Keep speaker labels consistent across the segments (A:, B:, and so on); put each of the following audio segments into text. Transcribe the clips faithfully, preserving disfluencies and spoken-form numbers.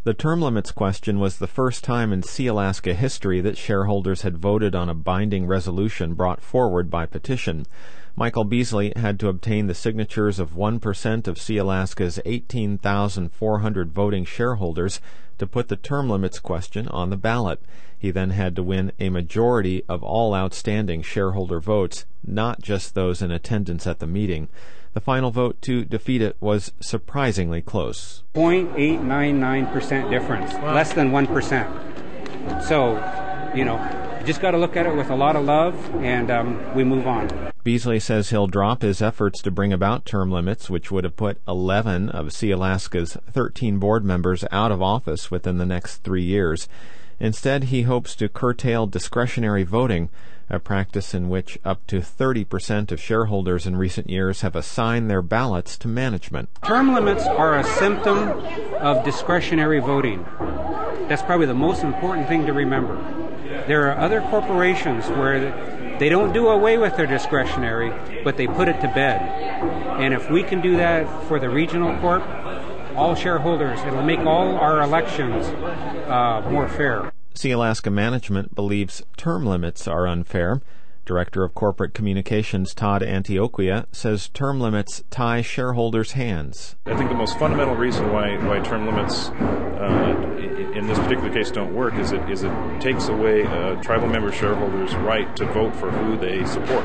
A: The term limits question was the first time in Sealaska history that shareholders had voted on a binding resolution brought forward by petition. Michael Beasley had to obtain the signatures of one percent of Sealaska's eighteen thousand four hundred voting shareholders to put the term limits question on the ballot. He then had to win a majority of all outstanding shareholder votes, not just those in attendance at the meeting. The final vote to defeat it was surprisingly close.
B: zero point eight nine nine percent difference, wow. Less than one percent. So, you know, just got to look at it with a lot of love, and um, we move on.
A: Beasley says he'll drop his efforts to bring about term limits, which would have put eleven of Sealaska's thirteen board members out of office within the next three years. Instead, he hopes to curtail discretionary voting, a practice in which up to thirty percent of shareholders in recent years have assigned their ballots to management.
B: Term limits are a symptom of discretionary voting. That's probably the most important thing to remember. There are other corporations where they don't do away with their discretionary, but they put it to bed. And if we can do that for the regional corp, all shareholders, it'll make all our elections uh, more fair.
A: Sealaska management believes term limits are unfair. Director of Corporate Communications Todd Antioquia says term limits tie shareholders' hands.
C: I think the most fundamental reason why, why term limits uh, in this particular case don't work is it, is it takes away uh, tribal member shareholders' right to vote for who they support.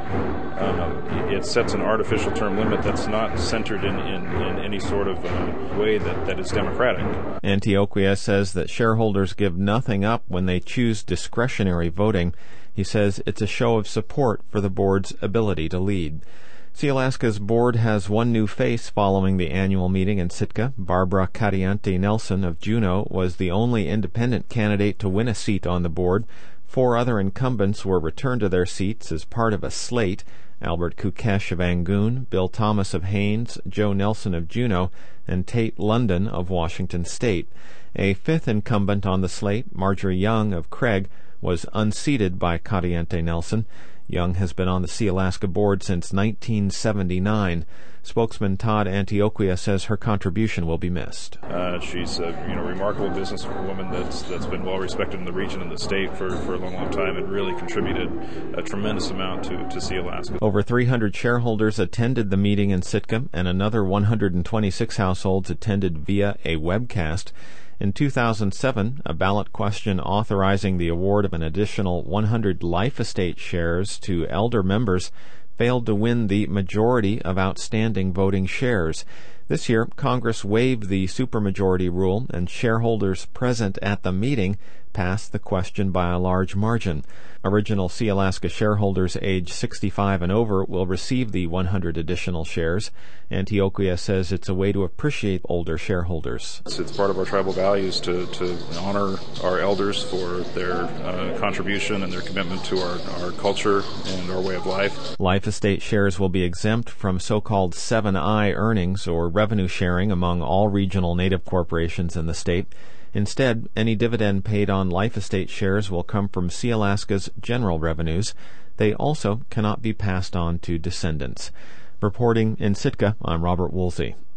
C: Uh, it sets an artificial term limit that's not centered in, in, in any sort of uh, way that, that is democratic.
A: Antioquia says that shareholders give nothing up when they choose discretionary voting. He says it's a show of support for the board's ability to lead. Sealaska's board has one new face following the annual meeting in Sitka. Barbara Cadiante Nelson of Juneau was the only independent candidate to win a seat on the board. Four other incumbents were returned to their seats as part of a slate: Albert Kukesh of Angoon, Bill Thomas of Haines, Joe Nelson of Juneau, and Tate London of Washington State. A fifth incumbent on the slate, Marjorie Young of Craig, was unseated by Cadiante Nelson. Young has been on the Sealaska board since nineteen seventy-nine. Spokesman Todd Antioquia says her contribution will be missed.
C: Uh, she's a you know remarkable businesswoman that's that's been well respected in the region and the state for, for a long, long time, and really contributed a tremendous amount to, to Sealaska.
A: Over three hundred shareholders attended the meeting in Sitka, and another one hundred twenty-six households attended via a webcast. In two thousand seven, a ballot question authorizing the award of an additional one hundred life estate shares to elder members failed to win the majority of outstanding voting shares. This year, Congress waived the supermajority rule, and shareholders present at the meeting passed the question by a large margin. Original Sealaska shareholders age sixty-five and over will receive the one hundred additional shares. Antioquia says it's a way to appreciate older shareholders.
C: It's, it's part of our tribal values to, to honor our elders for their uh, contribution and their commitment to our, our culture and our way of life.
A: Life estate shares will be exempt from so-called seven I earnings, or revenue sharing, among all regional Native corporations in the state. Instead, any dividend paid on life estate shares will come from Sealaska's general revenues. They also cannot be passed on to descendants. Reporting in Sitka, I'm Robert Woolsey.